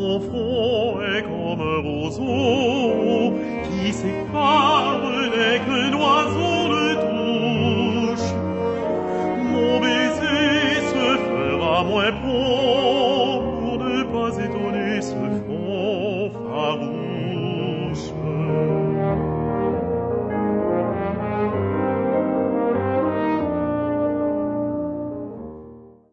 Son front est comme un roseau qui s'effare dès qu'un oiseau le touche. Mon baiser se fera moins